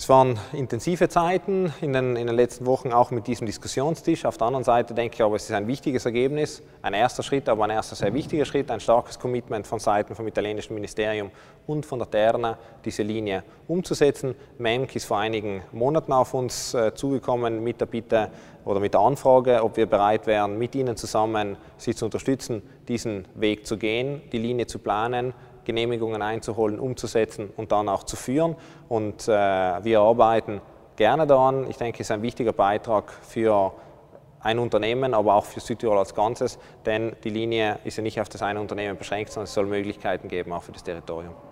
Es waren intensive Zeiten in den letzten Wochen, auch mit diesem Diskussionstisch. Auf der anderen Seite denke ich aber, es ist ein wichtiges Ergebnis, ein erster Schritt, aber ein erster sehr wichtiger Schritt, ein starkes Commitment von Seiten vom italienischen Ministerium und von der Terna, diese Linie umzusetzen. MEMC ist vor einigen Monaten auf uns zugekommen mit der Bitte oder mit der Anfrage, ob wir bereit wären, mit Ihnen zusammen Sie zu unterstützen, diesen Weg zu gehen, die Linie zu planen, Genehmigungen einzuholen, umzusetzen und dann auch zu führen. Und wir arbeiten gerne daran. Ich denke, es ist ein wichtiger Beitrag für ein Unternehmen, aber auch für Südtirol als Ganzes, denn die Linie ist ja nicht auf das eine Unternehmen beschränkt, sondern es soll Möglichkeiten geben, auch für das Territorium.